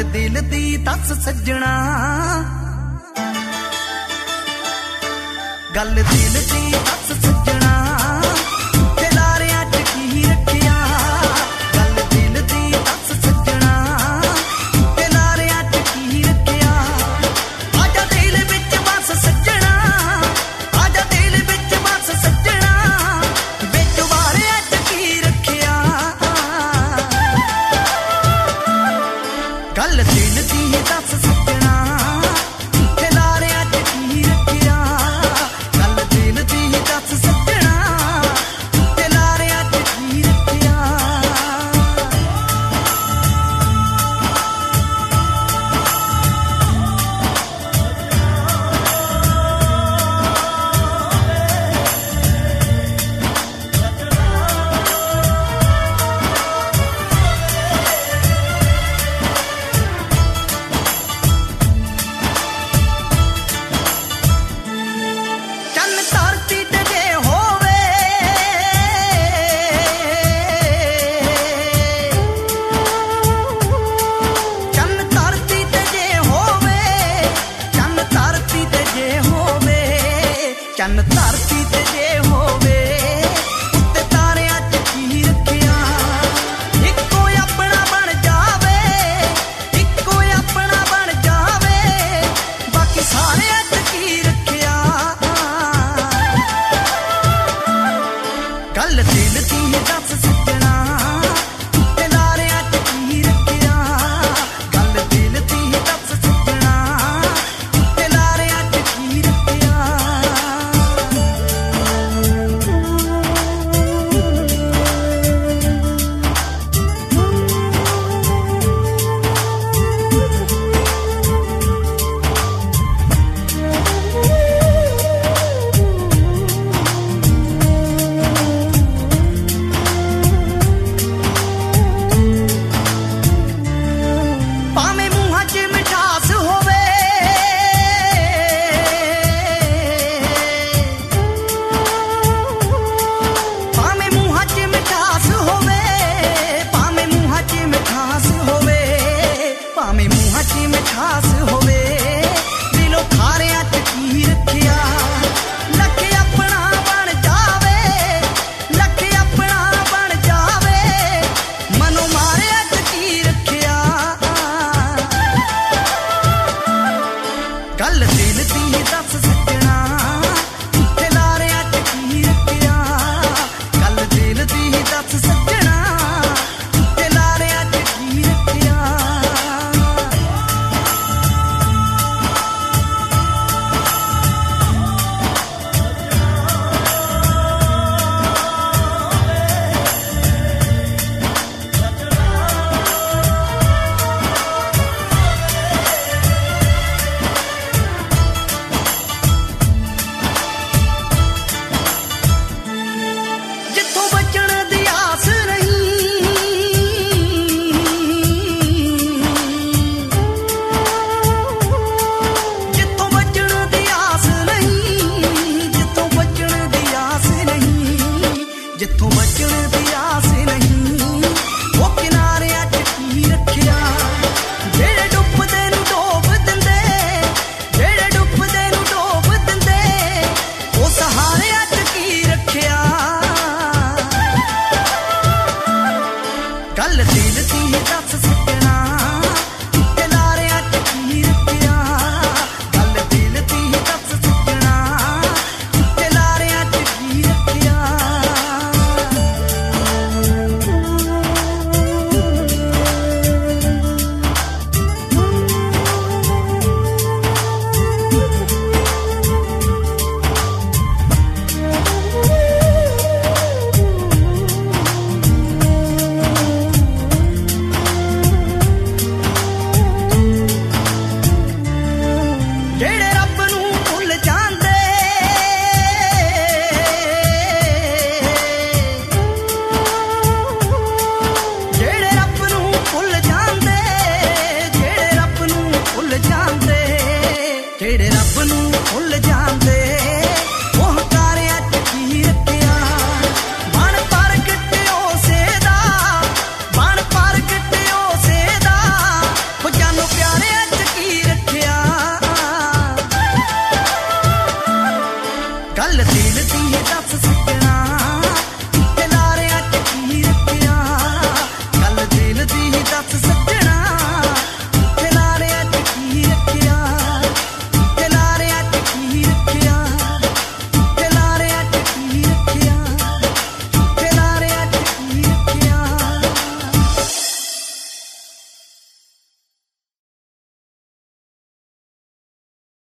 दिल दी दस सज्जणा, गल दिल दी दस सज्जणा, खिलारियां च की रखिया। गल दिल दी दस सज्जणा, खिलारियां च की रखिया। आजा दिल विच बस सज्जणा, आजा दिल विच बस सज्जणा, विच वारियां च की रखिया। गल दिल दी दस सज्जणा, खिलारियां च की रखिया। गल दिल दी दस सज्जणा, खिलारियां च की रखिया। चन्न धरती ते जे होवे, चन्न धरती ते जे होवे, चन्न धरती ते जे होवे, चन्न धरती